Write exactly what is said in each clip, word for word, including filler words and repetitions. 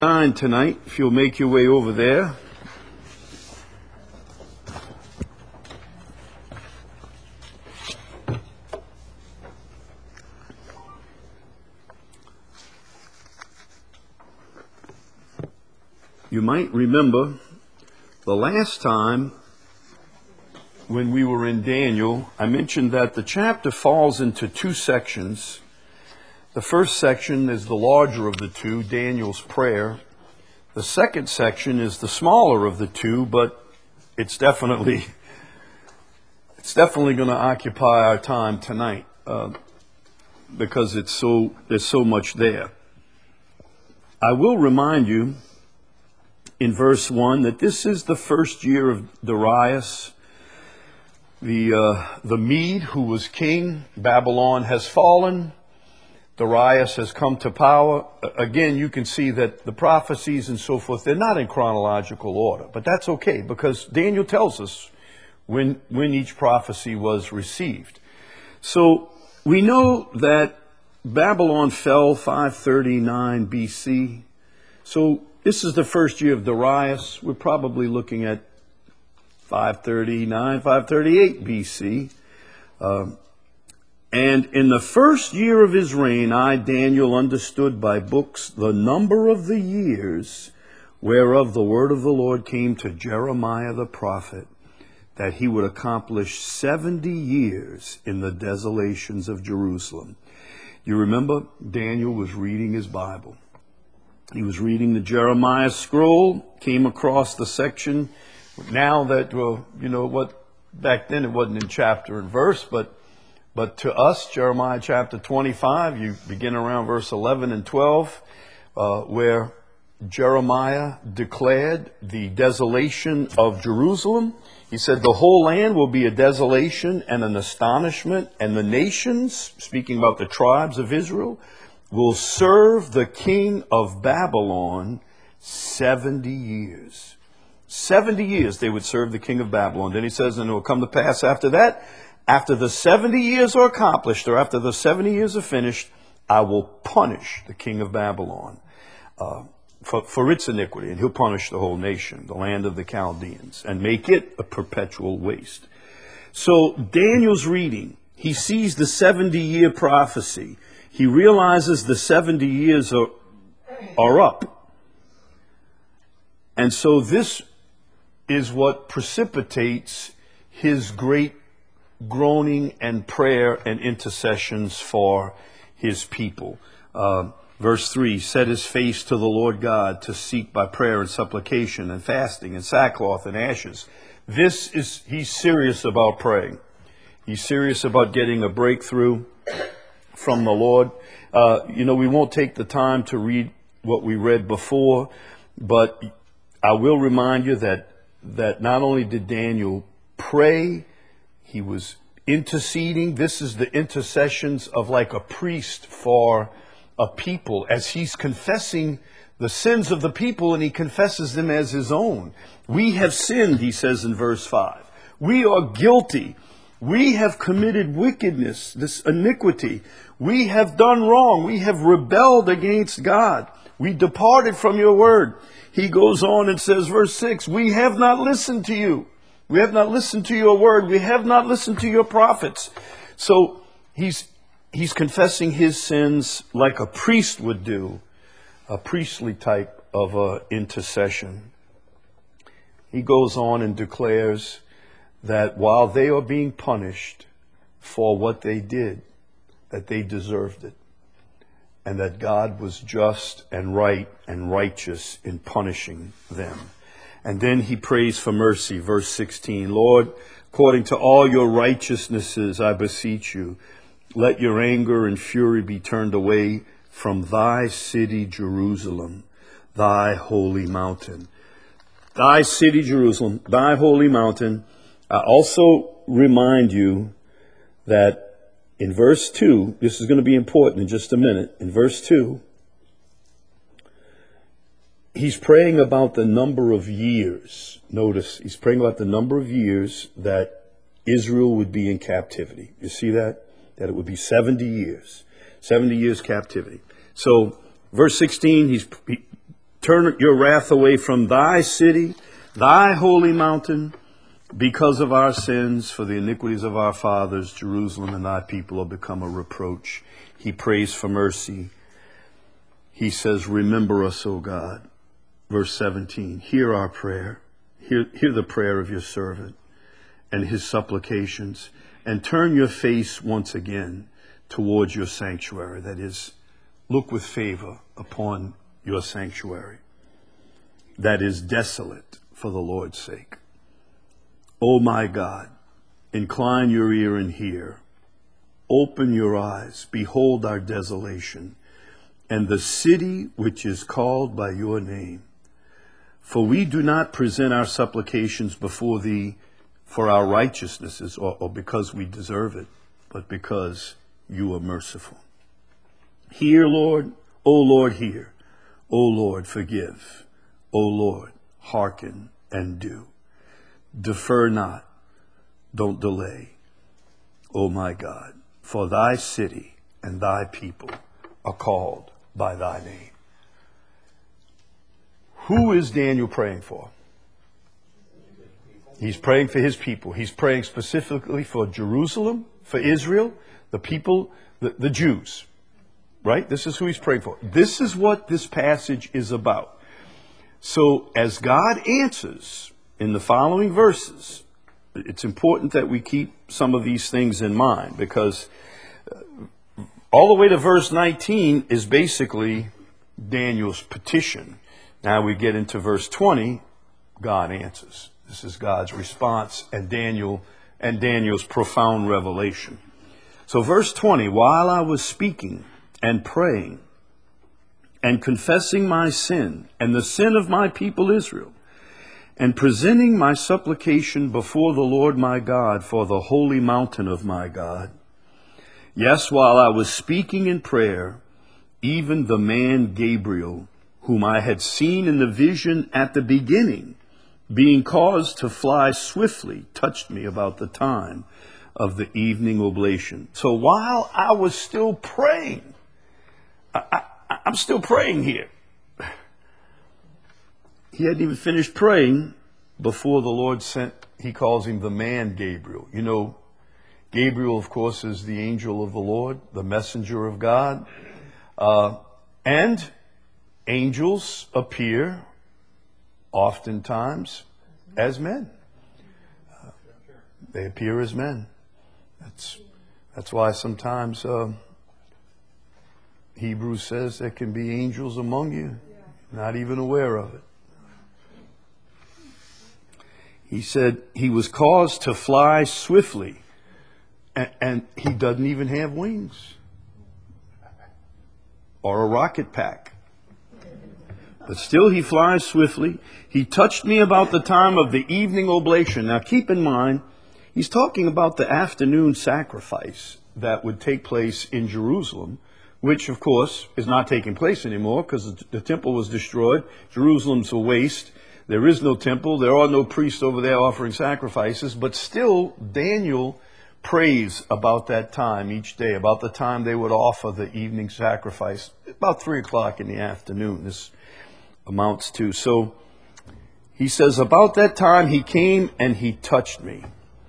nine tonight, if you'll make your way over there. You might remember the last time when we were in Daniel, I mentioned that the chapter falls into two sections. The first section is the larger of the two, Daniel's prayer. The second section is the smaller of the two, but it's definitely it's definitely going to occupy our time tonight uh, because it's so there's so much there. I will remind you in verse one that this is the first year of Darius, the uh, the Mede who was king. Babylon has fallen. Darius has come to power. Again, you can see that the prophecies and so forth, they're not in chronological order, but that's okay because Daniel tells us when when each prophecy was received. So we know that Babylon fell five thirty-nine B C. So this is the first year of Darius. We're probably looking at five thirty-nine, five thirty-eight B C. Um, And in the first year of his reign, I, Daniel, understood by books the number of the years whereof the word of the Lord came to Jeremiah the prophet, that he would accomplish seventy years in the desolations of Jerusalem. You remember, Daniel was reading his Bible. He was reading the Jeremiah scroll, came across the section. Now that, well, you know what, back then it wasn't in chapter and verse, but But to us, Jeremiah chapter twenty-five, you begin around verse eleven and twelve, uh, where Jeremiah declared the desolation of Jerusalem. He said the whole land will be a desolation and an astonishment, and the nations, speaking about the tribes of Israel, will serve the king of Babylon seventy years. seventy years they would serve the king of Babylon. Then he says, and it will come to pass after that, after the seventy years are accomplished, or after the seventy years are finished, I will punish the king of Babylon uh, for, for its iniquity. And he'll punish the whole nation, the land of the Chaldeans, and make it a perpetual waste. So Daniel's reading, he sees the seventy-year prophecy. He realizes the seventy years are, are up. And so this is what precipitates his great groaning and prayer and intercessions for his people. Uh, verse three, set his face to the Lord God to seek by prayer and supplication and fasting and sackcloth and ashes. This is, he's serious about praying. He's serious about getting a breakthrough from the Lord. Uh, you know, we won't take the time to read what we read before, but I will remind you that, that not only did Daniel pray, he was interceding. This is the intercessions of like a priest for a people as he's confessing the sins of the people, and he confesses them as his own. We have sinned, he says in verse five. We are guilty. We have committed wickedness, this iniquity. We have done wrong. We have rebelled against God. We departed from your word. He goes on and says, verse six, we have not listened to you. We have not listened to your word. We have not listened to your prophets. So he's he's confessing his sins like a priest would do, a priestly type of uh, intercession. He goes on and declares that while they are being punished for what they did, that they deserved it, and that God was just and right and righteous in punishing them. And then he prays for mercy, verse sixteen. Lord, according to all your righteousnesses, I beseech you, let your anger and fury be turned away from thy city, Jerusalem, thy holy mountain. Thy city, Jerusalem, thy holy mountain. I also remind you that in verse two, this is going to be important in just a minute. In verse two, he's praying about the number of years. Notice, he's praying about the number of years that Israel would be in captivity. You see that? That it would be seventy years. seventy years captivity. So, verse sixteen, he's he, Turn your wrath away from thy city, thy holy mountain, because of our sins, for the iniquities of our fathers. Jerusalem and thy people have become a reproach. He prays for mercy. He says, remember us, O God. Verse seventeen, hear our prayer. Hear, hear the prayer of your servant and his supplications, and turn your face once again towards your sanctuary. That is, look with favor upon your sanctuary that is desolate for the Lord's sake. O my God, incline your ear and hear. Open your eyes, behold our desolation, and the city which is called by your name. For we do not present our supplications before thee for our righteousnesses, or, or because we deserve it, but because you are merciful. Hear, Lord, O Lord, hear. O Lord, forgive. O Lord, hearken and do. Defer not, don't delay, O my God, for thy city and thy people are called by thy name. Who is Daniel praying for? He's praying for his people. He's praying specifically for Jerusalem, for Israel, the people, the, the Jews. Right? This is who he's praying for. This is what this passage is about. So as God answers in the following verses, it's important that we keep some of these things in mind, because all the way to verse nineteen is basically Daniel's petition. Now we get into verse twenty, God answers. This is God's response and Daniel and Daniel's profound revelation. So verse twenty, while I was speaking and praying and confessing my sin and the sin of my people Israel, and presenting my supplication before the Lord my God for the holy mountain of my God, yes, while I was speaking in prayer, even the man Gabriel, whom I had seen in the vision at the beginning, being caused to fly swiftly, touched me about the time of the evening oblation. So while I was still praying, I, I, I'm still praying here. He hadn't even finished praying before the Lord sent, he calls him the man Gabriel. You know, Gabriel, of course, is the angel of the Lord, the messenger of God. Uh, and angels appear oftentimes as men. Uh, they appear as men. That's, that's why sometimes uh, Hebrews says there can be angels among you, not even aware of it. He said he was caused to fly swiftly, and, and he doesn't even have wings or a rocket pack. But still he flies swiftly. He touched me about the time of the evening oblation. Now keep in mind, he's talking about the afternoon sacrifice that would take place in Jerusalem, which of course is not taking place anymore because the temple was destroyed. Jerusalem's a waste. There is no temple. There are no priests over there offering sacrifices. But still, Daniel prays about that time each day, about the time they would offer the evening sacrifice, about three o'clock in the afternoon. This amounts to. So he says, about that time he came and he touched me.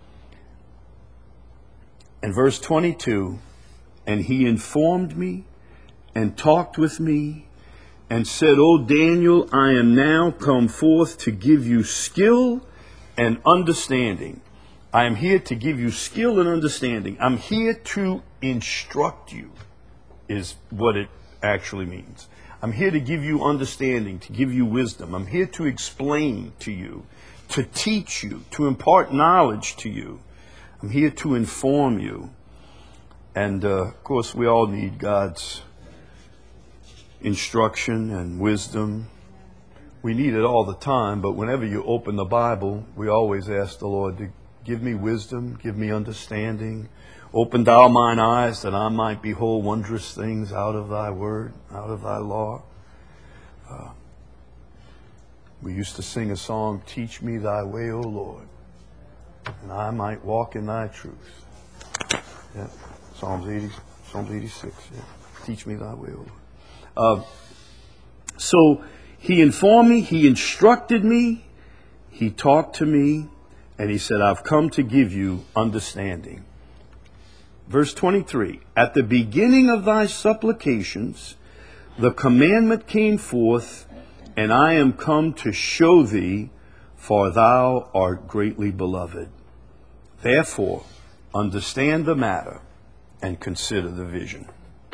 And verse twenty-two, and he informed me and talked with me and said, O Daniel, I am now come forth to give you skill and understanding. I am here to give you skill and understanding. I'm here to instruct you, is what it actually means. I'm here to give you understanding, to give you wisdom. I'm here to explain to you, to teach you, to impart knowledge to you. I'm here to inform you. And, uh, of course, we all need God's instruction and wisdom. We need it all the time, but whenever you open the Bible, we always ask the Lord to give me wisdom, give me understanding. Open thou mine eyes that I might behold wondrous things out of thy word, out of thy law. Uh, we used to sing a song, teach me thy way, O Lord, and I might walk in thy truth. Yeah. Psalms eighty, Psalms eighty-six. Yeah. Teach me thy way, O Lord. Uh, so He informed me, he instructed me, he talked to me, and he said, I've come to give you understanding. Verse twenty-three, at the beginning of thy supplications, the commandment came forth, and I am come to show thee, for thou art greatly beloved. Therefore, understand the matter and consider the vision.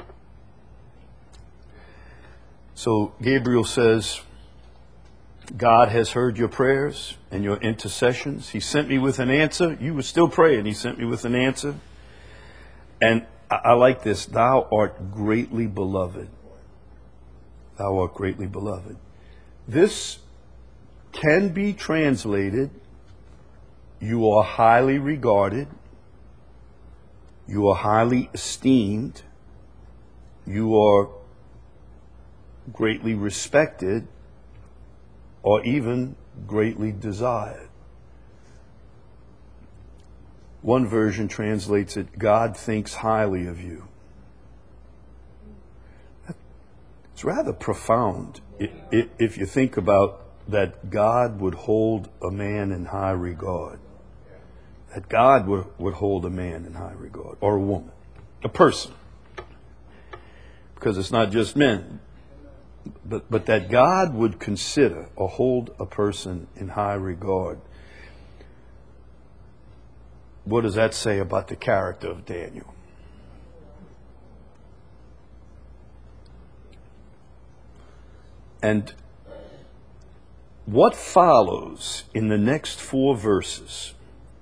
So Gabriel says, God has heard your prayers and your intercessions. He sent me with an answer. You were still praying. He sent me with an answer. And I, I like this. Thou art greatly beloved. Thou art greatly beloved. This can be translated, you are highly regarded, you are highly esteemed, you are greatly respected, or even greatly desired. One version translates it, God thinks highly of you. It's rather profound if you think about that God would hold a man in high regard. That God would, would hold a man in high regard, or a woman, a person. Because it's not just men. But, but that God would consider or hold a person in high regard. What does that say about the character of Daniel? And what follows in the next four verses,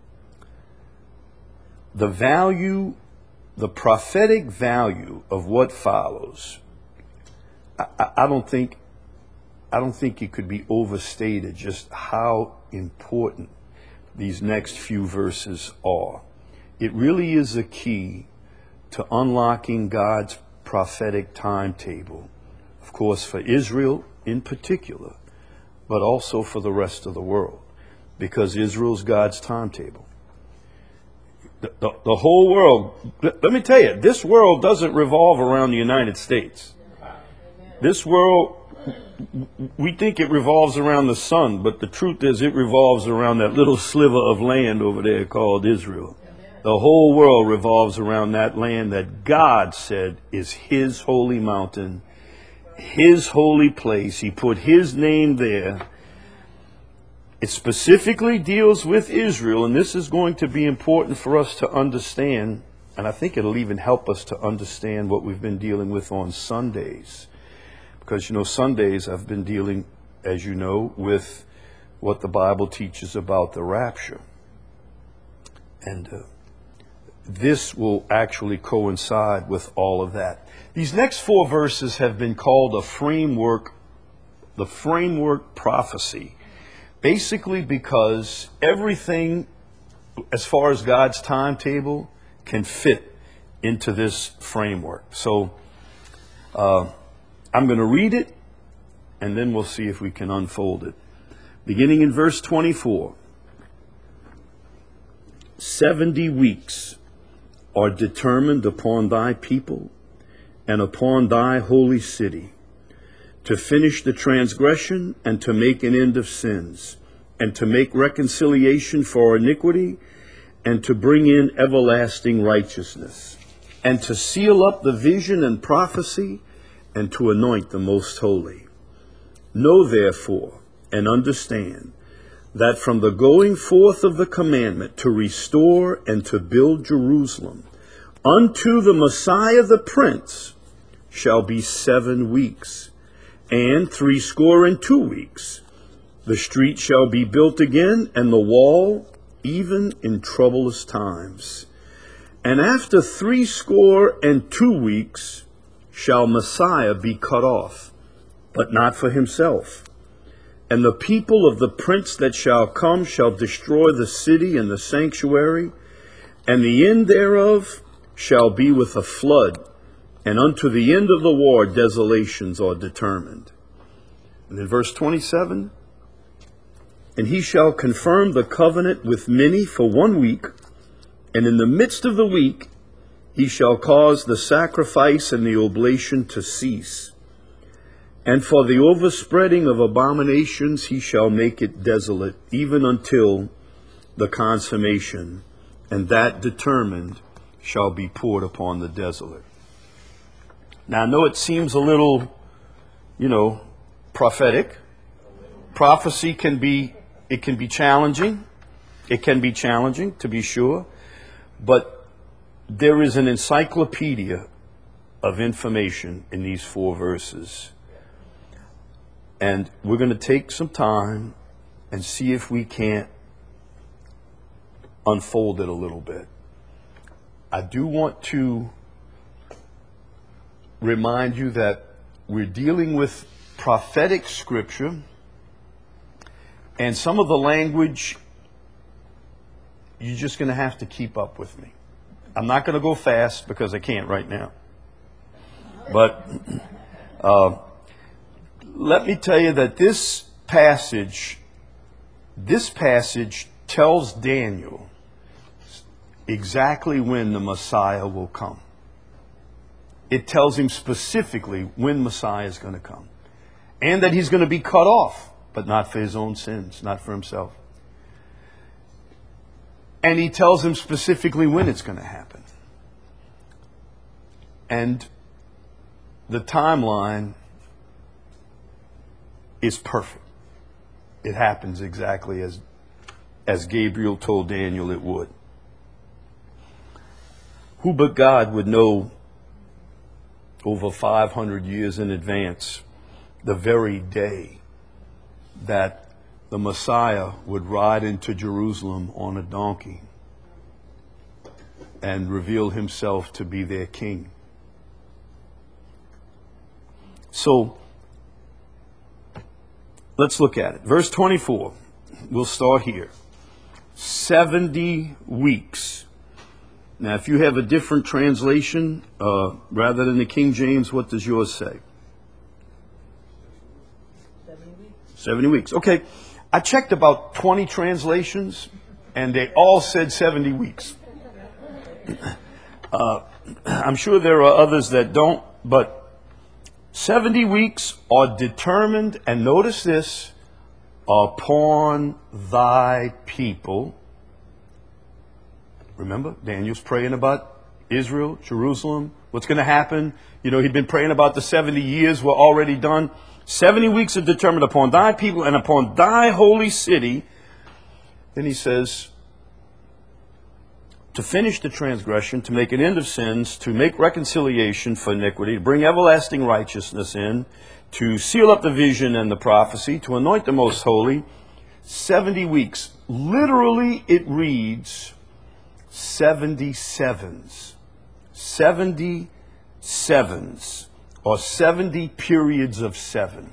the value, the prophetic value of what follows, I, I don't think, I don't think it could be overstated just how important these next few verses are. It really is a key to unlocking God's prophetic timetable, of course, for Israel in particular, but also for the rest of the world, because Israel's God's timetable. The, the, the whole world, let, let me tell you, this world doesn't revolve around the United States. This world, we think it revolves around the sun, but the truth is it revolves around that little sliver of land over there called Israel. The whole world revolves around that land that God said is His holy mountain, His holy place. He put His name there. It specifically deals with Israel, and this is going to be important for us to understand, and I think it'll even help us to understand what we've been dealing with on Sundays. Because, you know, Sundays I've been dealing, as you know, with what the Bible teaches about the rapture. And uh, this will actually coincide with all of that. These next four verses have been called a framework, the framework prophecy, basically because everything as far as God's timetable can fit into this framework. So uh, I'm going to read it, and then we'll see if we can unfold it. Beginning in verse twenty-four. Seventy weeks are determined upon thy people and upon thy holy city, to finish the transgression and to make an end of sins, and to make reconciliation for iniquity, and to bring in everlasting righteousness, and to seal up the vision and prophecy, and to anoint the most holy. Know therefore and understand that from the going forth of the commandment to restore and to build Jerusalem unto the Messiah the Prince shall be seven weeks, and threescore and two weeks. The street shall be built again, and the wall even in troublous times. And after threescore and two weeks shall Messiah be cut off, but not for himself. And the people of the prince that shall come shall destroy the city and the sanctuary, and the end thereof shall be with a flood, and unto the end of the war desolations are determined. And in verse twenty-seven, and he shall confirm the covenant with many for one week, and in the midst of the week he shall cause the sacrifice and the oblation to cease. And for the overspreading of abominations he shall make it desolate, even until the consummation, and that determined shall be poured upon the desolate. Now I know it seems a little, you know, prophetic. Prophecy can be, it can be challenging. It can be challenging, to be sure. But there is an encyclopedia of information in these four verses. And we're going to take some time and see if we can't unfold it a little bit. I do want to remind you that we're dealing with prophetic scripture, and some of the language you're just going to have to keep up with me. I'm not going to go fast because I can't right now. But uh, let me tell you that this passage, this passage tells Daniel exactly when the Messiah will come. It tells him specifically when Messiah is going to come. And that he's going to be cut off, but not for his own sins, not for himself. And he tells him specifically when it's going to happen. And the timeline is perfect. It happens exactly as, as Gabriel told Daniel it would. Who but God would know over five hundred years in advance the very day that the Messiah would ride into Jerusalem on a donkey and reveal himself to be their king? So, let's look at it. Verse twenty-four. We'll start here. seventy weeks. Now, if you have a different translation, uh, rather than the King James, what does yours say? seventy weeks. seventy weeks. Okay. I checked about twenty translations, and they all said seventy weeks. Uh, I'm sure there are others that don't, but seventy weeks are determined, and notice this, upon thy people. Remember, Daniel's praying about Israel, Jerusalem, what's going to happen. You know, he'd been praying about the seventy years were already done. seventy weeks are determined upon thy people and upon thy holy city. Then he says, to finish the transgression, to make an end of sins, to make reconciliation for iniquity, to bring everlasting righteousness in, to seal up the vision and the prophecy, to anoint the most holy. seventy weeks. Literally, it reads seventy sevens. seventy sevens, or seventy periods of seven.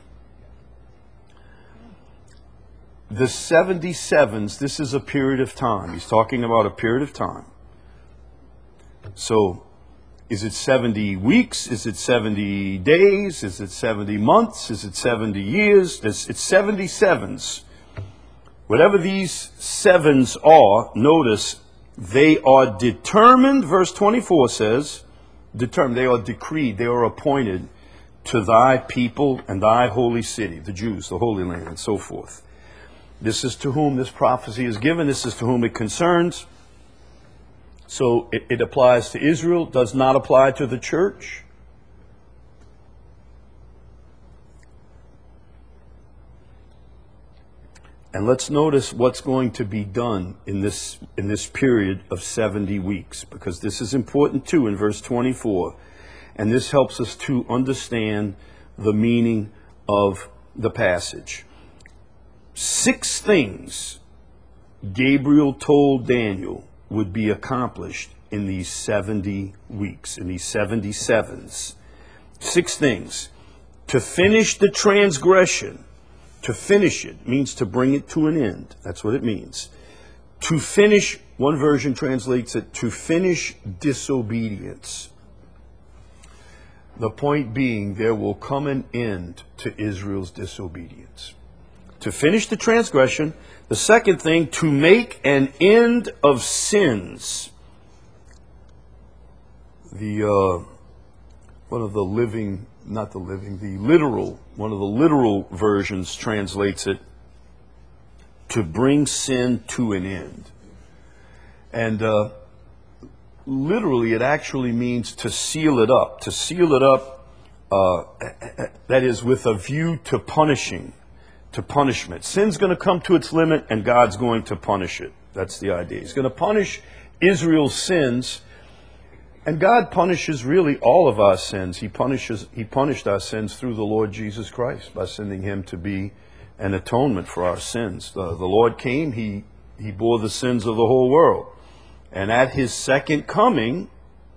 The seventy sevens, this is a period of time. He's talking about a period of time. So, is it seventy weeks? Is it seventy days? Is it seventy months? Is it seventy years? It's, it's seventy sevens. Whatever these sevens are, notice they are determined, verse twenty-four says, determined, they are decreed, they are appointed to thy people and thy holy city, the Jews, the Holy Land, and so forth. This is to whom this prophecy is given. This is to whom it concerns. So it, it applies to Israel, does not apply to the church. And let's notice what's going to be done in this in this period of seventy weeks, because this is important too in verse twenty-four. And this helps us to understand the meaning of the passage. Six things Gabriel told Daniel would be accomplished in these seventy weeks, in these seventy sevens. Six things. To finish the transgression. To finish it means to bring it to an end. That's what it means. To finish, one version translates it, to finish disobedience. The point being, there will come an end to Israel's disobedience. To finish the transgression. The second thing, to make an end of sins. The uh, one of the Living not the living, the literal, one of the literal versions translates it, to bring sin to an end. And uh, literally it actually means to seal it up, to seal it up, uh, that is with a view to punishing, to punishment. Sin's going to come to its limit and God's going to punish it. That's the idea. He's going to punish Israel's sins, and God punishes really all of our sins. He punishes, He punished our sins through the Lord Jesus Christ by sending Him to be an atonement for our sins. The, the Lord came, he, he bore the sins of the whole world. And at His second coming,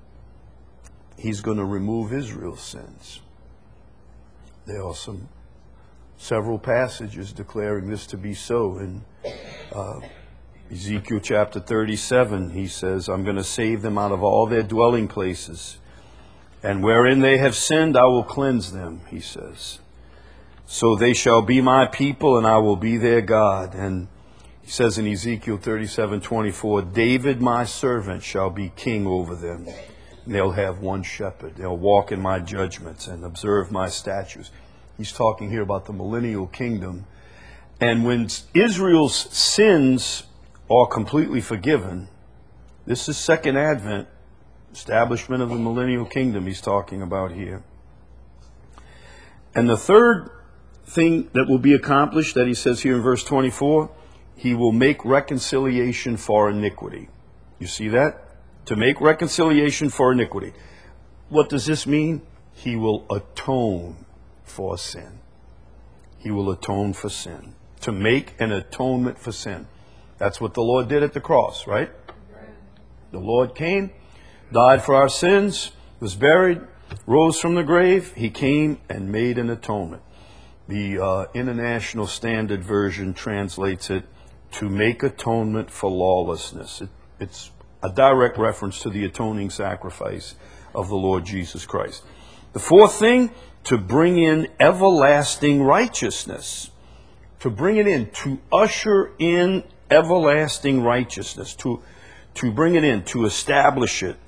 He's going to remove Israel's sins. There are some several passages declaring this to be so. In uh, Ezekiel chapter thirty-seven, He says, I'm going to save them out of all their dwelling places. And wherein they have sinned, I will cleanse them, He says. So they shall be my people, and I will be their God. And He says in Ezekiel thirty-seven twenty-four, David my servant shall be king over them. And they'll have one shepherd. They'll walk in my judgments and observe my statutes. He's talking here about the millennial kingdom. And when Israel's sins are completely forgiven, this is Second Advent, establishment of the millennial kingdom He's talking about here. And the third thing that will be accomplished that He says here in verse twenty-four, He will make reconciliation for iniquity. You see that? To make reconciliation for iniquity. What does this mean? He will atone for sin. He will atone for sin. To make an atonement for sin. That's what the Lord did at the cross, right? The Lord came, died for our sins, was buried, rose from the grave. He came and made an atonement. The uh, International Standard Version translates it, to make atonement for lawlessness. It, it's a direct reference to the atoning sacrifice of the Lord Jesus Christ. The fourth thing, to bring in everlasting righteousness. To bring it in, to usher in everlasting righteousness, to, to bring it in, to establish it.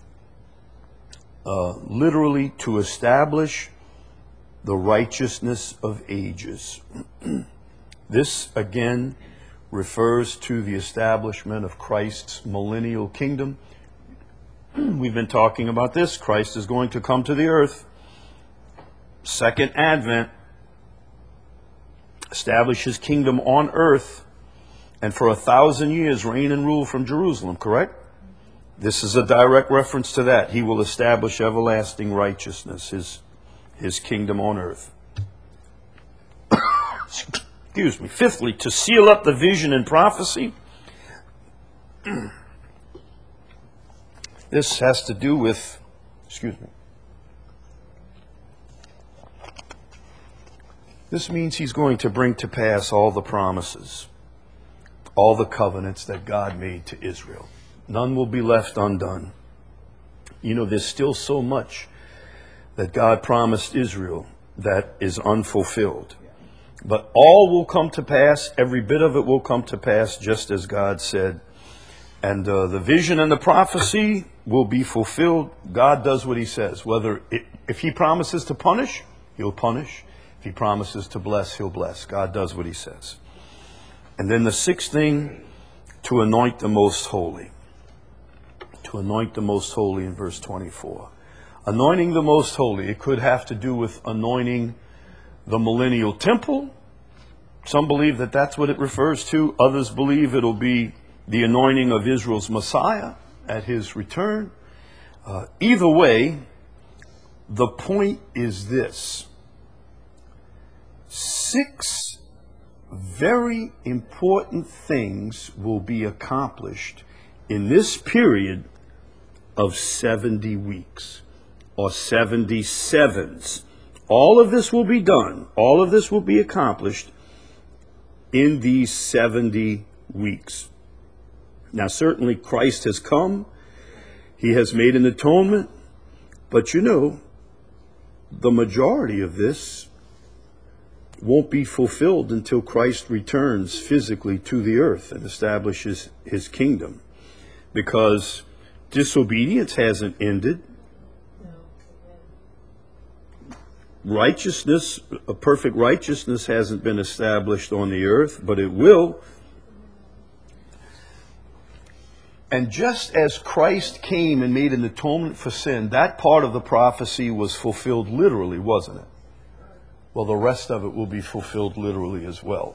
Uh, literally, to establish the righteousness of ages. This, again, refers to the establishment of Christ's millennial kingdom. We've been talking about this. Christ is going to come to the earth. Second Advent, establish His kingdom on earth, and for a thousand years reign and rule from Jerusalem, correct? This is a direct reference to that. He will establish everlasting righteousness, His His kingdom on earth. Excuse me. Fifthly, to seal up the vision and prophecy. This has to do with, excuse me. This means He's going to bring to pass all the promises, all the covenants that God made to Israel. None will be left undone. You know, there's still so much that God promised Israel that is unfulfilled. But all will come to pass, every bit of it will come to pass just as God said. And uh, the vision and the prophecy will be fulfilled. God does what He says. Whether it, if He promises to punish, He'll punish. If He promises to bless, He'll bless. God does what He says. And then the sixth thing, to anoint the most holy. To anoint the most holy in verse twenty-four. Anointing the most holy, it could have to do with anointing the millennial temple. Some believe that that's what it refers to. Others believe it'll be the anointing of Israel's Messiah at His return. Uh, either way, the point is this. Six very important things will be accomplished in this period of seventy weeks or seventy sevens. All of this will be done. All of this will be accomplished in these seventy weeks. Now, certainly Christ has come. He has made an atonement. But you know, the majority of this won't be fulfilled until Christ returns physically to the earth and establishes His kingdom. Because disobedience hasn't ended. righteousness, a perfect righteousness hasn't been established on the earth, but it will. And just as Christ came and made an atonement for sin, that part of the prophecy was fulfilled literally, wasn't it? Well, the rest of it will be fulfilled literally as well.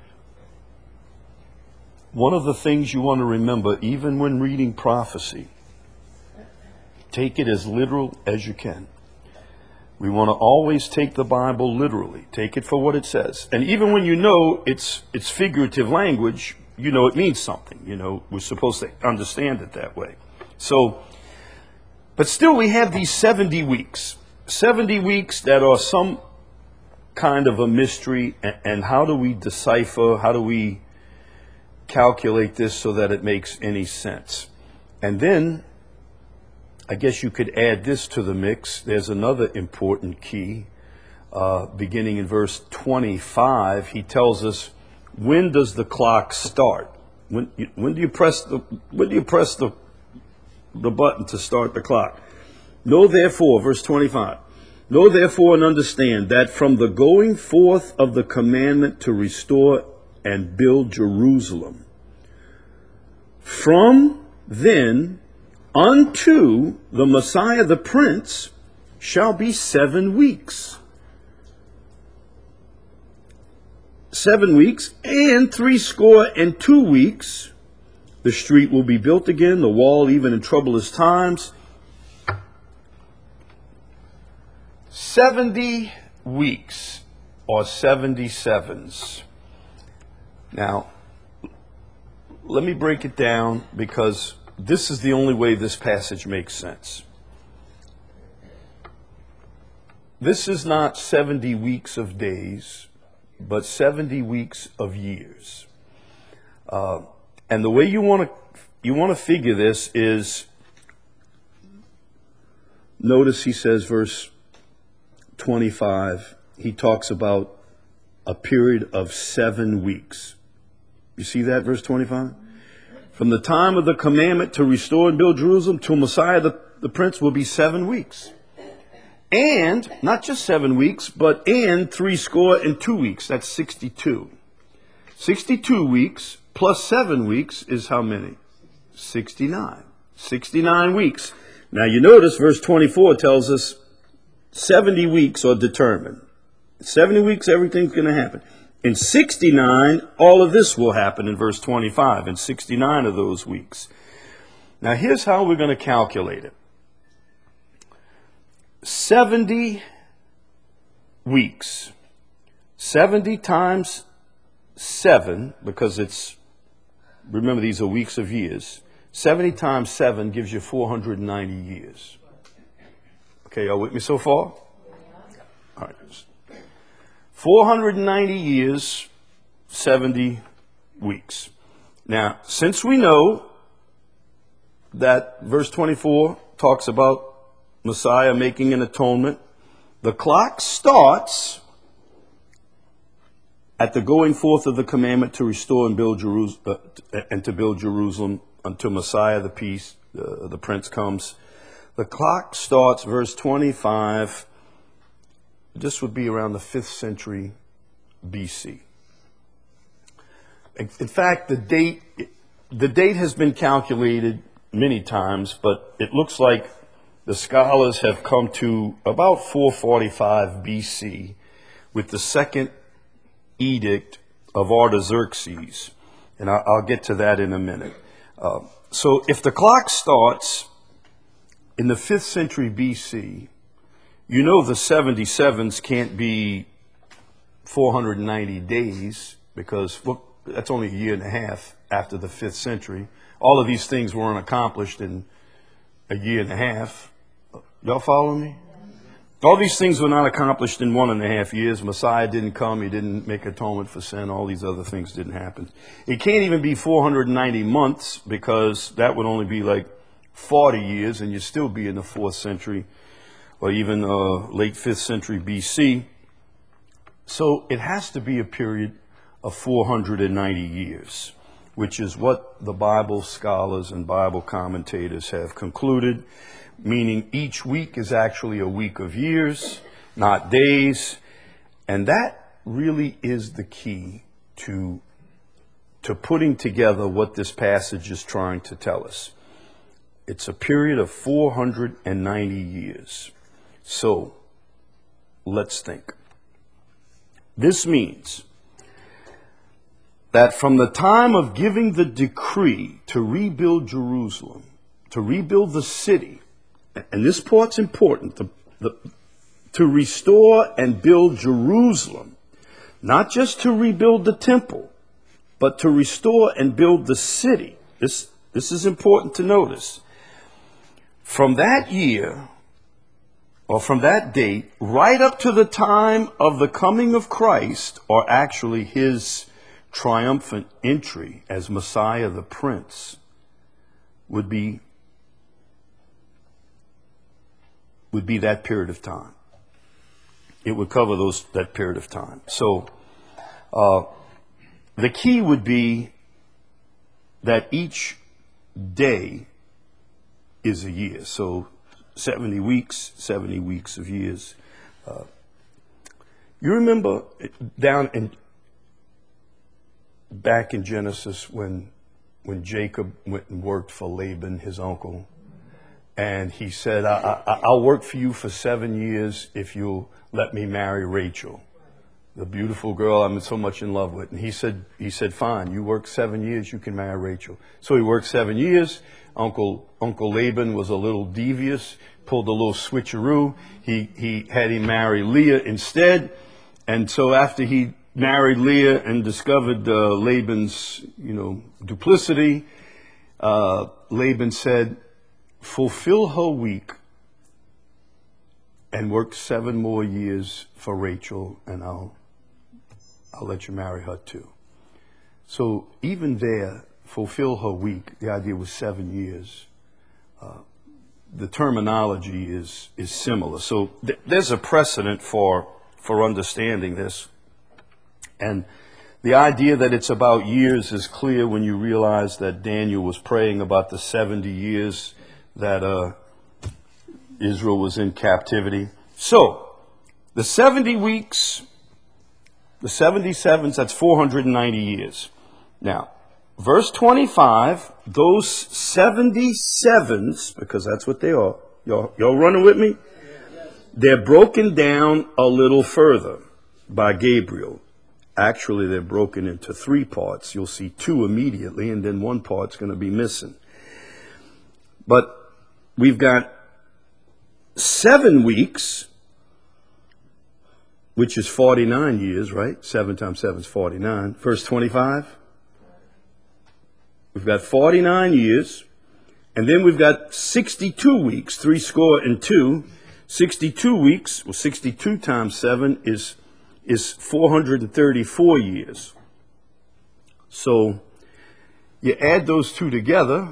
One of the things you want to remember, even when reading prophecy, take it as literal as you can. We want to always take the Bible literally. Take it for what it says. And even when you know it's it's figurative language, you know it means something. You know, we're supposed to understand it that way. So, but still we have these seventy weeks. seventy weeks that are some kind of a mystery. And, and how do we decipher, how do we calculate this so that it makes any sense? And then, I guess you could add this to the mix. There's another important key. Uh, beginning in verse twenty-five, he tells us, when does the clock start? When, when do you press the when do you press the the button to start the clock? Know therefore, verse twenty-five. Know therefore and understand that from the going forth of the commandment to restore and build Jerusalem, from then unto the Messiah the Prince shall be seven weeks. Seven weeks and three score and two weeks. The street will be built again, the wall even in troublous times. Seventy weeks or seventy sevens. Now, let me break it down because this is the only way this passage makes sense. This is not seventy weeks of days, but seventy weeks of years. Uh, and the way you want to you want to figure this is, notice he says, verse twenty-five, he talks about a period of seven weeks. You see that, verse twenty-five? From the time of the commandment to restore and build Jerusalem to Messiah the, the Prince will be seven weeks. And, not just seven weeks, but and three score and two weeks. That's sixty-two. sixty-two weeks plus seven weeks is how many? sixty-nine. sixty-nine weeks. Now you notice verse twenty-four tells us seventy weeks are determined. seventy weeks, everything's going to happen. In sixty-nine, all of this will happen in verse twenty-five, in sixty-nine of those weeks. Now here's how we're going to calculate it. seventy weeks. seventy times seven, because it's, remember these are weeks of years. seventy times seven gives you four hundred ninety years. Okay, y'all with me so far? All right. four hundred ninety years, seventy weeks. Now, since we know that verse twenty-four talks about Messiah making an atonement, the clock starts at the going forth of the commandment to restore and build Jerusalem, uh, and to build Jerusalem until Messiah the peace, uh, the Prince comes. The clock starts, verse twenty-five. This would be around the fifth century B C. In fact, the date the date has been calculated many times, but it looks like the scholars have come to about four forty-five B C with the second edict of Artaxerxes. And I'll get to that in a minute. Uh, so if the clock starts in the fifth century B C, you know the seventy-sevens can't be four hundred ninety days because well, that's only a year and a half after the fifth century. All of these things weren't accomplished in a year and a half. Y'all follow me? All these things were not accomplished in one and a half years. Messiah didn't come. He didn't make atonement for sin. All these other things didn't happen. It can't even be four hundred ninety months because that would only be like forty years and you'd still be in the fourth century or even uh, late fifth century B C. So it has to be a period of four hundred ninety years, which is what the Bible scholars and Bible commentators have concluded, meaning each week is actually a week of years, not days. And that really is the key to, to putting together what this passage is trying to tell us. It's a period of four hundred ninety years. So let's think. This means that from the time of giving the decree to rebuild Jerusalem, to rebuild the city, and this part's important, the, the, to restore and build Jerusalem, not just to rebuild the temple, but to restore and build the city. This, this is important to notice. From that year, or from that date, right up to the time of the coming of Christ, or actually his triumphant entry as Messiah the Prince, would be, would be that period of time. It would cover those that period of time. So uh, the key would be that each day is a year. So seventy weeks, seventy weeks of years. Uh, you remember down in back in Genesis when when Jacob went and worked for Laban, his uncle, and he said, I, I, I'll work for you for seven years if you'll let me marry Rachel, the beautiful girl I'm so much in love with. And he said, he said, fine, you work seven years, you can marry Rachel. So he worked seven years. Uncle Uncle Laban was a little devious, pulled a little switcheroo. He he had him marry Leah instead. And so after he married Leah and discovered uh, Laban's, you know, duplicity, uh, Laban said, fulfill her week and work seven more years for Rachel, and I'll I'll let you marry her too. So even there, fulfill her week, the idea was seven years. Uh, the terminology is is similar. So th- there's a precedent for for understanding this. And the idea that it's about years is clear when you realize that Daniel was praying about the seventy years that uh, Israel was in captivity. So the seventy weeks, the seventy-sevens, that's four hundred ninety years. Now, verse twenty-five, those seventy-sevens, because that's what they are. Y'all, y'all running with me? They're broken down a little further by Gabriel. Actually, they're broken into three parts. You'll see two immediately, and then one part's going to be missing. But we've got seven weeks, which is forty-nine years, right? Seven times seven is forty-nine. Verse twenty-five. We've got forty-nine years, and then we've got sixty-two weeks, three score and two. sixty-two weeks, well, sixty-two times seven is, is four hundred thirty-four years. So you add those two together,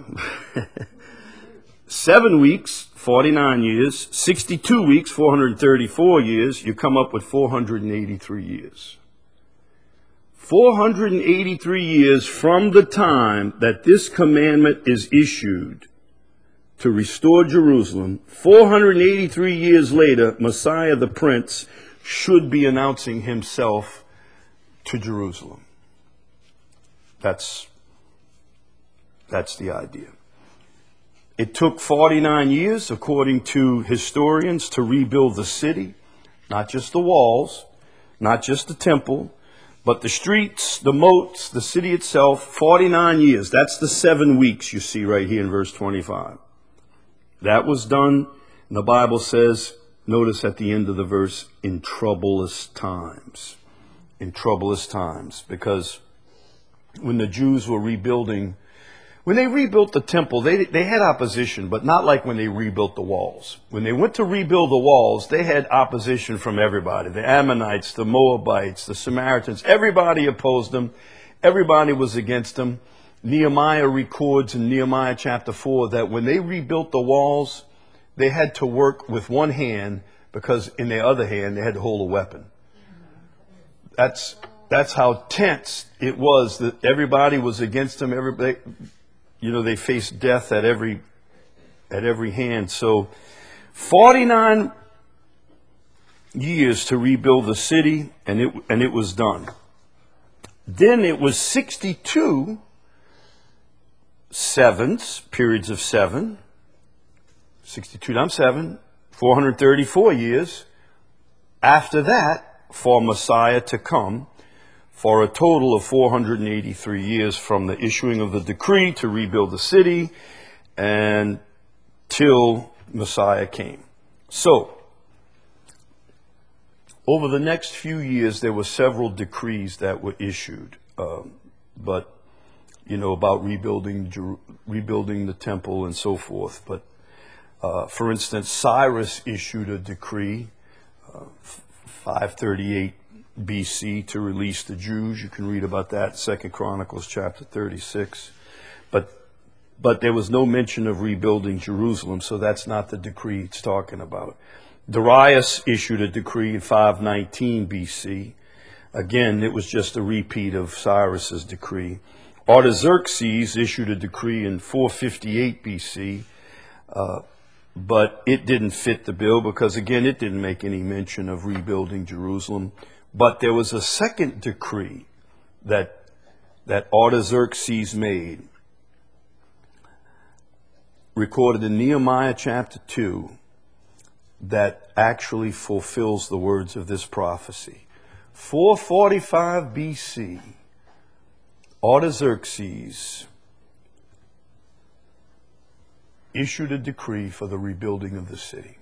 seven weeks, forty-nine years, sixty-two weeks, four hundred thirty-four years, you come up with four hundred eighty-three years. four hundred eighty-three years from the time that this commandment is issued to restore Jerusalem, four hundred eighty-three years later, Messiah the Prince should be announcing himself to Jerusalem. That's, that's the idea. It took forty-nine years, according to historians, to rebuild the city, not just the walls, not just the temple, but the streets, the moats, the city itself. Forty-nine years. That's the seven weeks you see right here in verse twenty-five. That was done, and the Bible says, notice at the end of the verse, in troublous times. In troublous times. Because when the Jews were rebuilding, when they rebuilt the temple, they, they had opposition, but not like when they rebuilt the walls. When they went to rebuild the walls, they had opposition from everybody. The Ammonites, the Moabites, the Samaritans, everybody opposed them. Everybody was against them. Nehemiah records in Nehemiah chapter four that when they rebuilt the walls, they had to work with one hand because in their other hand they had to hold a weapon. That's that's how tense it was, that everybody was against them. Everybody, you know, they faced death at every at every hand. So forty-nine years to rebuild the city, and it and it was done. Then it was sixty-two sevens, periods of seven, sixty-two times seven, four hundred thirty-four years after that for Messiah to come, for a total of four hundred eighty-three years from the issuing of the decree to rebuild the city and till Messiah came. So, over the next few years, there were several decrees that were issued, um, but, you know, about rebuilding Jeru- rebuilding the temple and so forth. But, uh, for instance, Cyrus issued a decree, uh, five thirty-eight B C, to release the Jews. You can read about that in Second Chronicles chapter thirty-six. But but there was no mention of rebuilding Jerusalem, so that's not the decree it's talking about. Darius issued a decree in five nineteen B C. Again, it was just a repeat of Cyrus's decree. Artaxerxes issued a decree in four fifty-eight B C, uh, but it didn't fit the bill because, again, it didn't make any mention of rebuilding Jerusalem. But there was a second decree that that Artaxerxes made, recorded in Nehemiah chapter two, that actually fulfills the words of this prophecy. four forty-five B C, Artaxerxes issued a decree for the rebuilding of the city.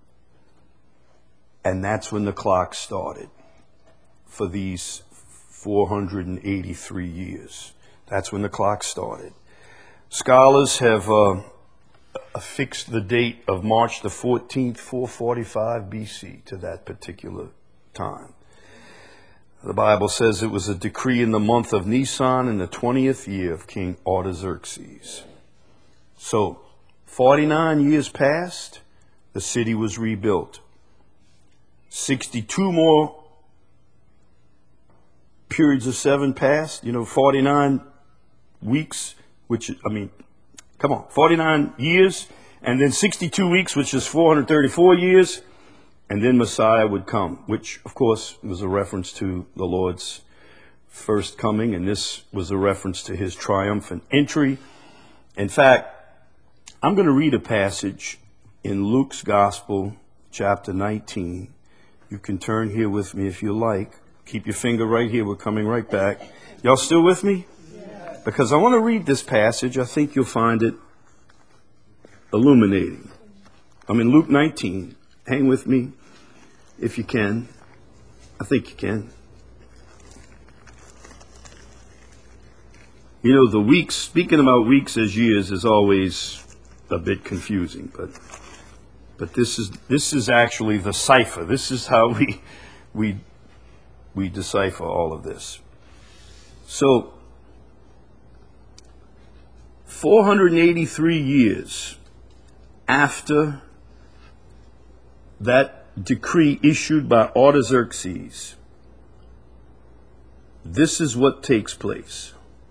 And that's when the clock started for these four hundred eighty-three years. That's when the clock started. Scholars have uh, affixed the date of March the fourteenth, four forty-five B C to that particular time. The Bible says it was a decree in the month of Nisan in the twentieth year of King Artaxerxes. So, forty-nine years passed, the city was rebuilt. sixty-two more periods of seven passed, you know, forty-nine weeks, which, I mean, come on, forty-nine years, and then sixty-two weeks, which is four hundred thirty-four years, and then Messiah would come, which, of course, was a reference to the Lord's first coming, and this was a reference to his triumphant entry. In fact, I'm going to read a passage in Luke's Gospel, chapter nineteen. You can turn here with me if you like. Keep your finger right here. We're coming right back. Y'all still with me? Yeah. Because I want to read this passage. I think you'll find it illuminating. I'm in Luke nineteen. Hang with me if you can. I think you can. You know, the weeks, speaking about weeks as years is always a bit confusing, but but this is this is actually the cipher. This is how we we we decipher all of this. So, four hundred eighty-three years after that decree issued by Artaxerxes, this is what takes place.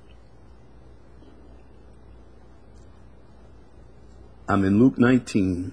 I'm in Luke nineteen,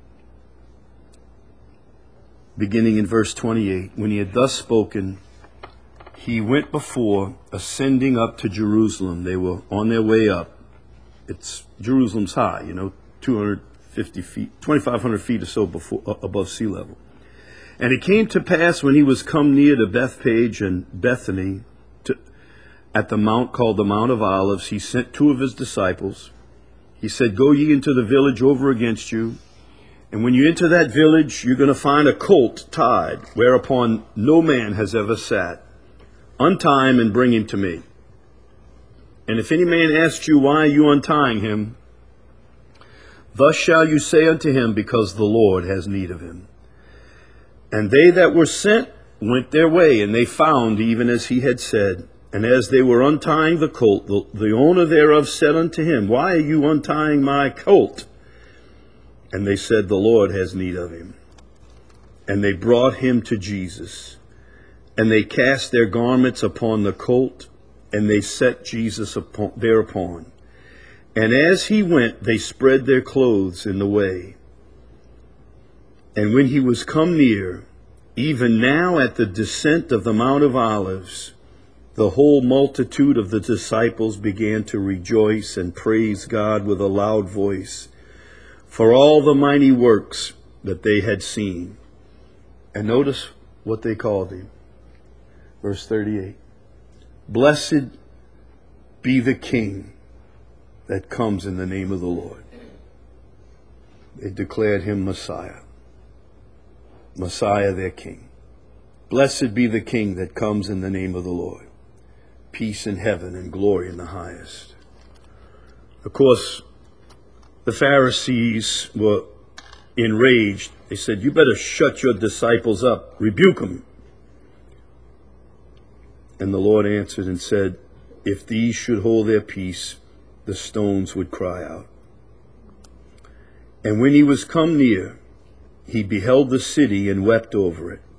beginning in verse twenty-eight. When he had thus spoken, he went before, ascending up to Jerusalem. They were on their way up. It's Jerusalem's high, you know, two hundred fifty feet, twenty-five hundred feet or so before, uh, above sea level. And it came to pass when he was come near to Bethpage and Bethany, to, at the mount called the Mount of Olives, he sent two of his disciples. He said, "Go ye into the village over against you, and when you enter that village, you're going to find a colt tied, whereupon no man has ever sat. Untie him and bring him to me. And if any man asks you, why are you untying him? Thus shall you say unto him, because the Lord has need of him." And they that were sent went their way, and they found even as he had said. And as they were untying the colt, the, the owner thereof said unto him, "Why are you untying my colt?" And they said, "The Lord has need of him." And they brought him to Jesus. And they cast their garments upon the colt, and they set Jesus upon, thereupon. And as he went, they spread their clothes in the way. And when he was come near, even now at the descent of the Mount of Olives, the whole multitude of the disciples began to rejoice and praise God with a loud voice for all the mighty works that they had seen. And notice what they called him. Verse thirty-eight. Blessed be the King that comes in the name of the Lord. They declared him Messiah. Messiah, their King. Blessed be the King that comes in the name of the Lord. Peace in heaven and glory in the highest. Of course, the Pharisees were enraged. They said, you better shut your disciples up. Rebuke them. And the Lord answered and said, if these should hold their peace, the stones would cry out. And when he was come near, he beheld the city and wept over it.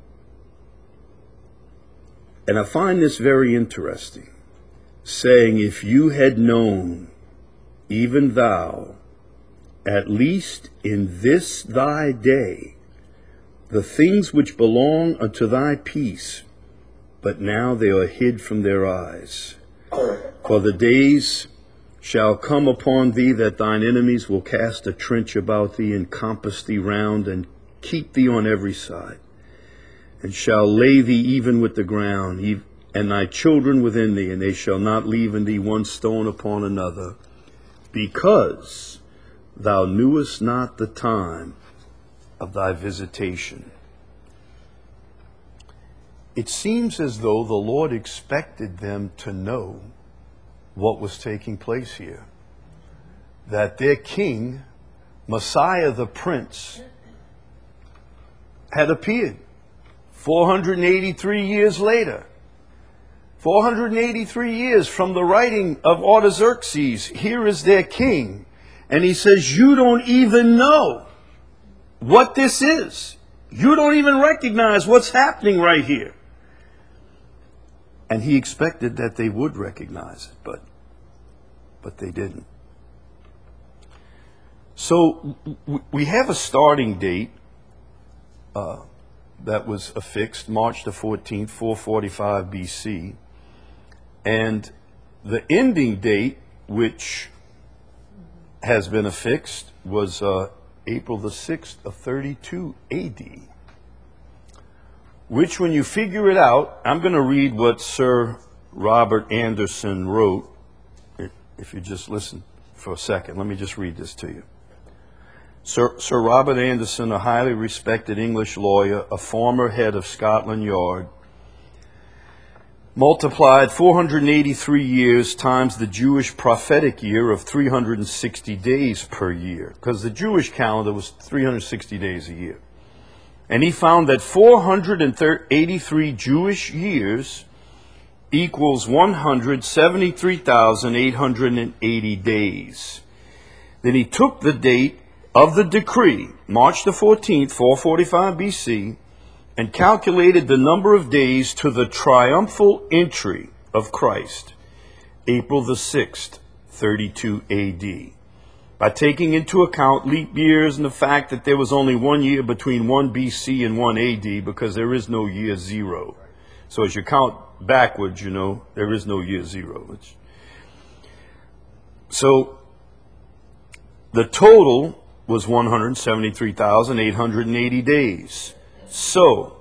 And I find this very interesting, saying, if you had known, even thou, at least in this thy day, the things which belong unto thy peace, but now they are hid from their eyes. For the days shall come upon thee that thine enemies will cast a trench about thee, and compass thee round, and keep thee on every side, and shall lay thee even with the ground, and thy children within thee, and they shall not leave in thee one stone upon another, because thou knewest not the time of thy visitation. It seems as though the Lord expected them to know what was taking place here. That their king, Messiah the Prince, had appeared four hundred eighty-three years later. four hundred eighty-three years from the writing of Artaxerxes, here is their king. And he says, you don't even know what this is. You don't even recognize what's happening right here. And he expected that they would recognize it, but, but they didn't. So we have a starting date uh, that was affixed, March the fourteenth, four forty-five B C. And the ending date, which has been affixed, was uh, April the sixth of thirty-two A D. Which, when you figure it out, I'm going to read what Sir Robert Anderson wrote. If you just listen for a second, let me just read this to you. Sir, Sir Robert Anderson, a highly respected English lawyer, a former head of Scotland Yard, multiplied four hundred eighty-three years times the Jewish prophetic year of three hundred sixty days per year, because the Jewish calendar was three hundred sixty days a year. And he found that four hundred eighty-three Jewish years equals one hundred seventy-three thousand eight hundred eighty days. Then he took the date of the decree, March the fourteenth, four forty-five B C, and calculated the number of days to the triumphal entry of Christ, April the sixth, thirty-two A D. By taking into account leap years and the fact that there was only one year between one B C and one A D, because there is no year zero. So as you count backwards, you know, there is no year zero. It's... So the total was one hundred seventy-three thousand eight hundred eighty days. So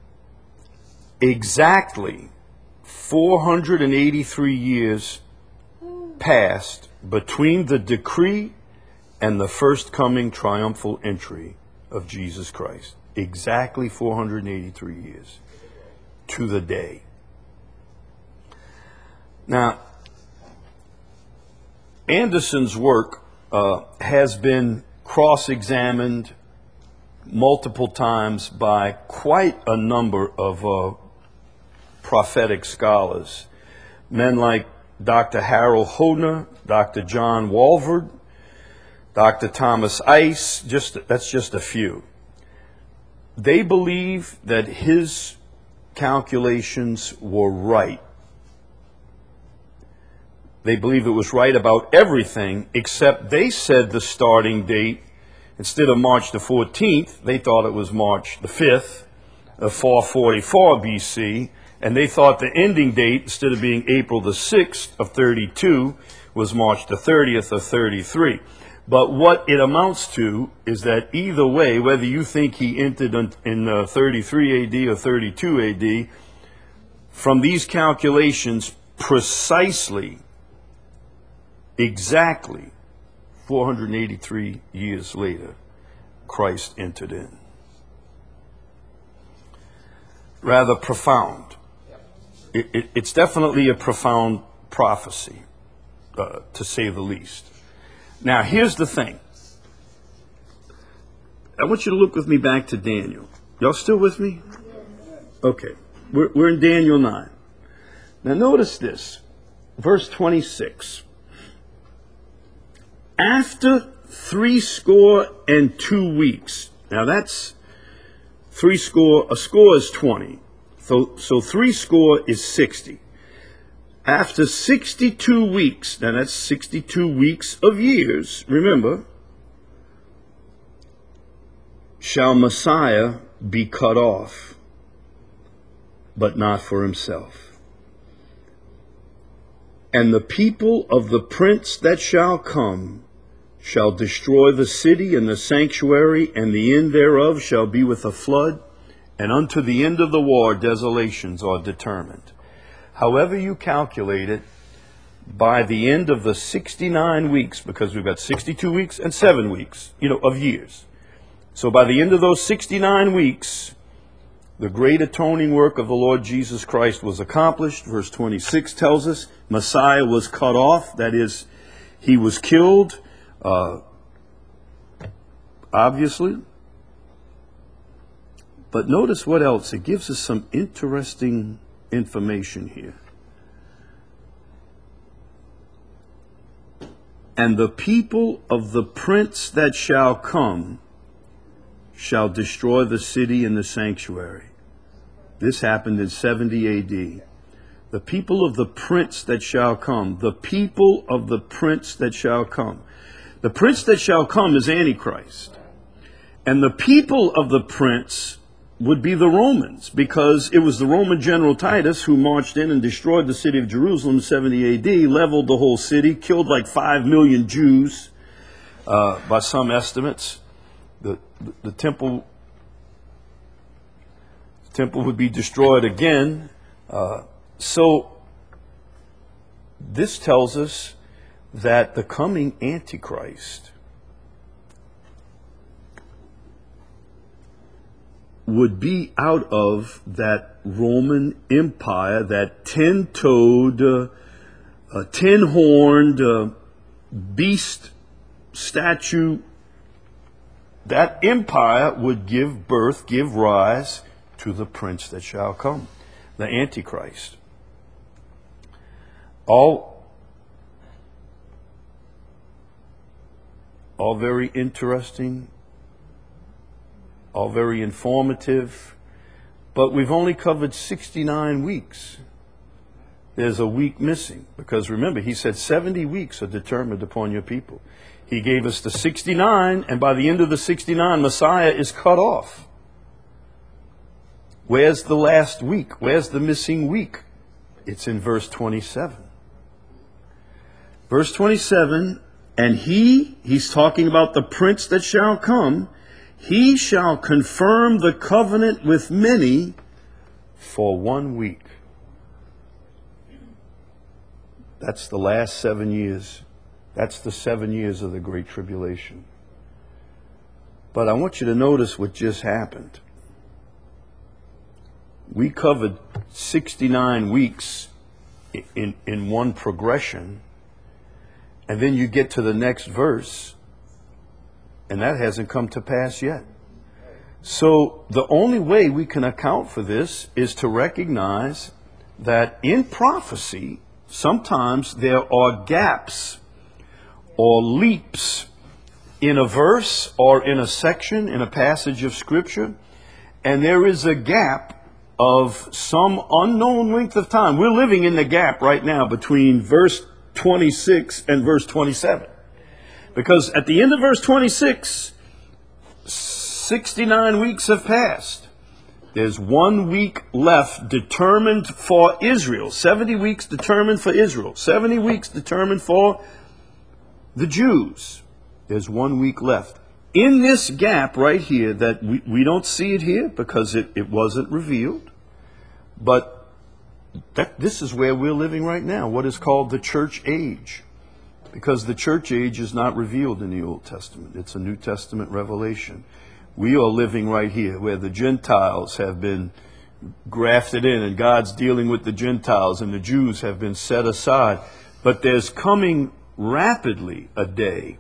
exactly four hundred eighty-three years passed between the decree and the first coming triumphal entry of Jesus Christ. Exactly four hundred eighty-three years to the day. Now, Anderson's work uh, has been cross-examined multiple times by quite a number of uh, prophetic scholars. Men like Doctor Harold Hodner, Doctor John Walvoord, Doctor Thomas Ice, just that's just a few. They believe that his calculations were right. They believe it was right about everything, except they said the starting date, instead of March the fourteenth, they thought it was March the fifth. of four forty-four B C, and they thought the ending date, instead of being April the sixth of thirty-two, was March the thirtieth of thirty-three. But what it amounts to is that either way, whether you think he entered in, in uh, thirty-three A D or thirty-two A D, from these calculations, precisely, exactly four hundred eighty-three years later, Christ entered in. Rather profound. It, it, it's definitely a profound prophecy, uh, to say the least. Now, here's the thing. I want you to look with me back to Daniel. Y'all still with me? Okay. We're, we're in Daniel nine. Now, notice this. Verse twenty-six. After three score and two weeks. Now, that's three score. A score is twenty. So, so three score is sixty. After sixty-two weeks, now that's sixty-two weeks of years, remember, shall Messiah be cut off, but not for himself. And the people of the prince that shall come shall destroy the city and the sanctuary, and the end thereof shall be with a flood, and unto the end of the war desolations are determined. However you calculate it, by the end of the sixty-nine weeks, because we've got sixty-two weeks and seven weeks, you know, of years. So by the end of those sixty-nine weeks, the great atoning work of the Lord Jesus Christ was accomplished. Verse twenty-six tells us Messiah was cut off. That is, he was killed, uh, obviously. But notice what else. It gives us some interesting information here. And the people of the prince that shall come shall destroy the city and the sanctuary. This happened in seventy A D. The people of the prince that shall come. The people of the prince that shall come. The prince that shall come is Antichrist. And the people of the prince would be the Romans, because it was the Roman general Titus who marched in and destroyed the city of Jerusalem in seventy A D, leveled the whole city, killed like five million Jews, uh, by some estimates. The, the, the temple the temple would be destroyed again. Uh, so this tells us that the coming Antichrist would be out of that Roman Empire, that ten-toed, uh, uh, ten-horned uh, beast statue. That empire would give birth, give rise to the prince that shall come, the Antichrist. All, all very interesting, all very informative, but we've only covered sixty-nine weeks. There's a week missing, because remember, he said seventy weeks are determined upon your people. He gave us the sixty-nine, and by the end of the sixty-nine, Messiah is cut off. Where's the last week? Where's the missing week? It's in verse twenty-seven. Verse twenty-seven, and he, he's talking about the prince that shall come, he shall confirm the covenant with many for one week. That's the last seven years. That's the seven years of the Great Tribulation. But I want you to notice what just happened. We covered sixty-nine weeks in, in one progression, and then you get to the next verse, and that hasn't come to pass yet. So the only way we can account for this is to recognize that in prophecy, sometimes there are gaps or leaps in a verse or in a section, in a passage of Scripture, and there is a gap of some unknown length of time. We're living in the gap right now between verse twenty-six and verse twenty-seven. Because at the end of verse twenty-six, sixty-nine weeks have passed. There's one week left determined for Israel. seventy weeks determined for Israel. seventy weeks determined for the Jews. There's one week left. In this gap right here, that we, we don't see it here because it, it wasn't revealed. But that, this is where we're living right now, what is called the church age. Because the church age is not revealed in the Old Testament. It's a New Testament revelation. We are living right here where the Gentiles have been grafted in and God's dealing with the Gentiles and the Jews have been set aside. But there's coming rapidly a day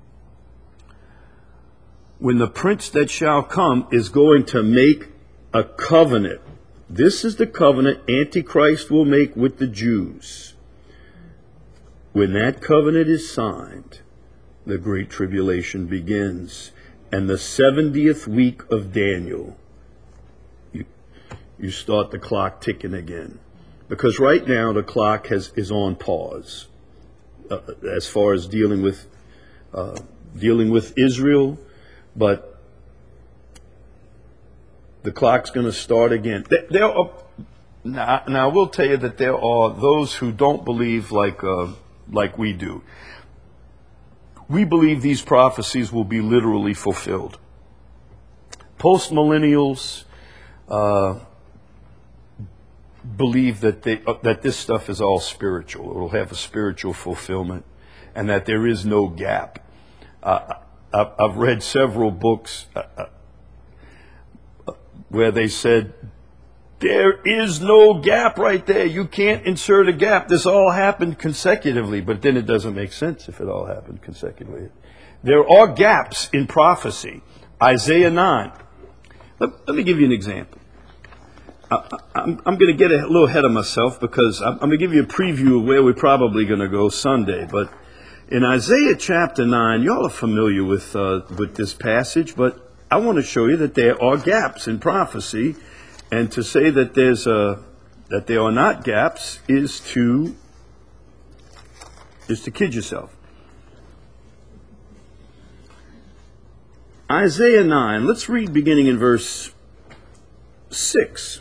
when the prince that shall come is going to make a covenant. This is the covenant Antichrist will make with the Jews. When that covenant is signed, the Great Tribulation begins. And the seventieth week of Daniel, you, you start the clock ticking again. Because right now the clock has is on pause uh, as far as dealing with uh, dealing with Israel, but the clock's going to start again. There, there are, now, now, I will tell you that there are those who don't believe like uh, like we do. We believe these prophecies will be literally fulfilled. Post-millennials uh, believe that they uh, that this stuff is all spiritual. It will have a spiritual fulfillment, and that there is no gap. Uh, I've, I've read several books uh, uh, where they said, there is no gap right there. You can't insert a gap. This all happened consecutively, but then it doesn't make sense if it all happened consecutively. There are gaps in prophecy. Isaiah nine. Let, let me give you an example. I, I'm, I'm going to get a little ahead of myself because I'm, I'm going to give you a preview of where we're probably going to go Sunday. But in Isaiah chapter nine, y'all are familiar with, uh, with this passage, but I want to show you that there are gaps in prophecy. And to say that there's a, that there are not gaps is to is to kid yourself. Isaiah nine, let's read beginning in verse six.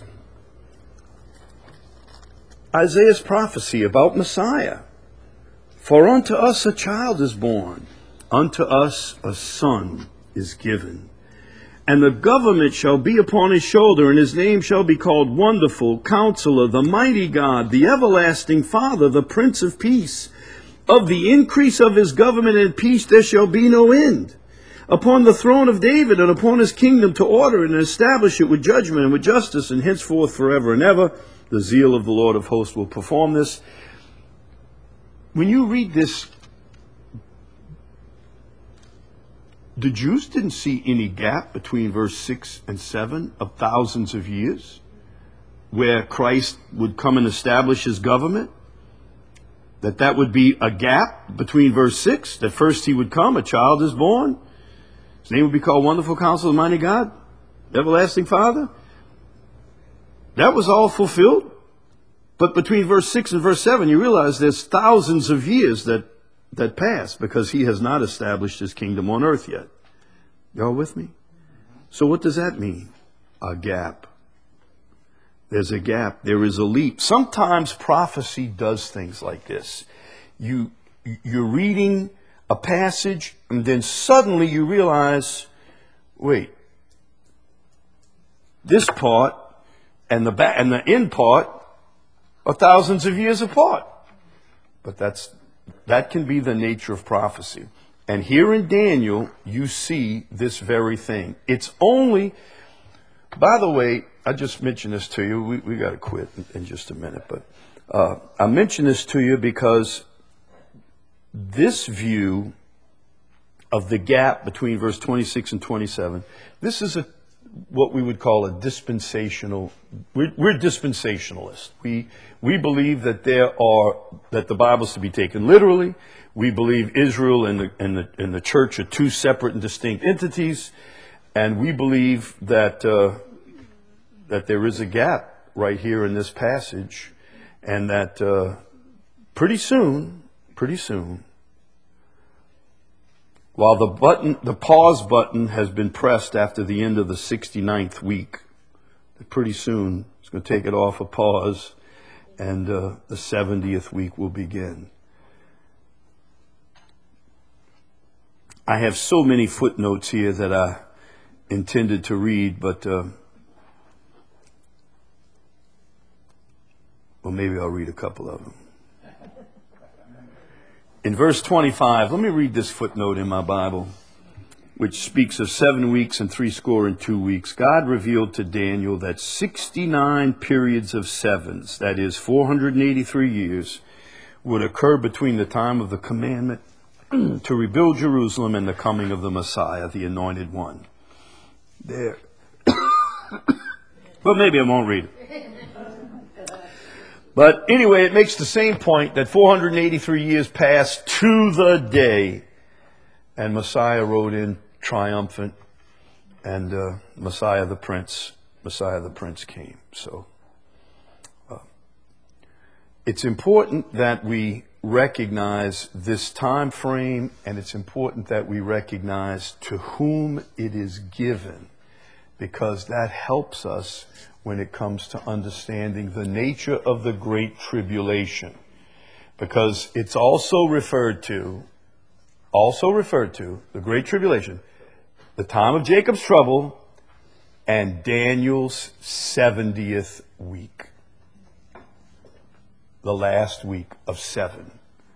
Isaiah's prophecy about Messiah. For unto us a child is born, unto us a son is given. And the government shall be upon his shoulder, and his name shall be called Wonderful, Counselor, the Mighty God, the Everlasting Father, the Prince of Peace. Of the increase of his government and peace there shall be no end. Upon the throne of David and upon his kingdom, to order and establish it with judgment and with justice, and henceforth forever and ever. The zeal of the Lord of hosts will perform this. When you read this, the Jews didn't see any gap between verse six and seven of thousands of years where Christ would come and establish his government. That that would be a gap between verse six, that first he would come, a child is born. His name would be called Wonderful Counselor, Mighty God, Everlasting Father. That was all fulfilled. But between verse six and verse seven, you realize there's thousands of years that that pass because he has not established his kingdom on earth yet. Y'all with me? So what does that mean? A gap. There's a gap. There is a leap. Sometimes prophecy does things like this. You, you're reading a passage and then suddenly you realize, wait, this part and the back and the end part are thousands of years apart. But that's That can be the nature of prophecy. And here in Daniel, you see this very thing. It's only, by the way, I just mentioned this to you. We, we got to quit in, in just a minute. But uh, I mention this to you because this view of the gap between verse twenty-six and twenty-seven, this is a what we would call a dispensational. We're, we're dispensationalists. We we believe that there are that the Bible is to be taken literally. We believe Israel and the and the and the church are two separate and distinct entities, and we believe that uh, that there is a gap right here in this passage, and that uh, pretty soon, pretty soon. While the button, the pause button has been pressed after the end of the sixty-ninth week, pretty soon. It's going to take it off a pause, and uh, the seventieth week will begin. I have so many footnotes here that I intended to read, but uh, well, maybe I'll read a couple of them. In verse twenty-five, let me read this footnote in my Bible, which speaks of seven weeks and three score and two weeks. God revealed to Daniel that sixty-nine periods of sevens, that is four hundred eighty-three years, would occur between the time of the commandment to rebuild Jerusalem and the coming of the Messiah, the Anointed One. There. But maybe I won't read it. But anyway, it makes the same point that four hundred eighty-three years passed to the day, and Messiah rode in triumphant, and uh, Messiah the Prince, Messiah the Prince came. So uh, it's important that we recognize this time frame, and it's important that we recognize to whom it is given, because that helps us when it comes to understanding the nature of the Great Tribulation. Because it's also referred to, also referred to, the Great Tribulation, the time of Jacob's trouble, and Daniel's seventieth week. The last week of seven.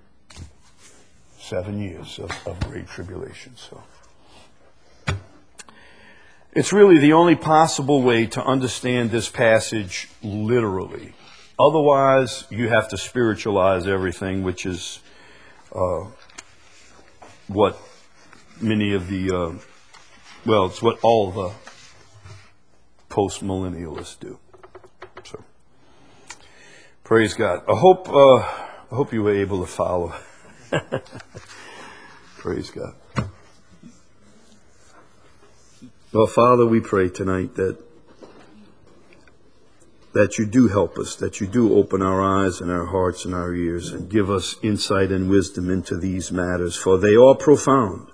Seven years of, of Great Tribulation. So it's really the only possible way to understand this passage literally. Otherwise, you have to spiritualize everything, which is uh, what many of the, uh, well, it's what all the post-millennialists do. So, praise God. I hope, uh, I hope you were able to follow. Praise God. Well, Father, we pray tonight that that you do help us, that you do open our eyes and our hearts and our ears and give us insight and wisdom into these matters, for they are profound.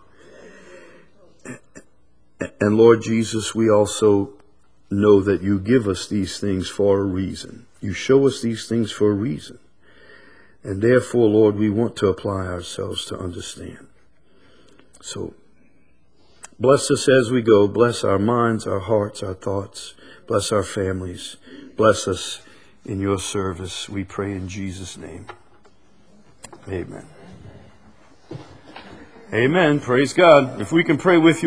And Lord Jesus, we also know that you give us these things for a reason. You show us these things for a reason. And therefore, Lord, we want to apply ourselves to understand. So, bless us as we go. Bless our minds, our hearts, our thoughts. Bless our families. Bless us in your service. We pray in Jesus' name. Amen. Amen. Praise God. If we can pray with you.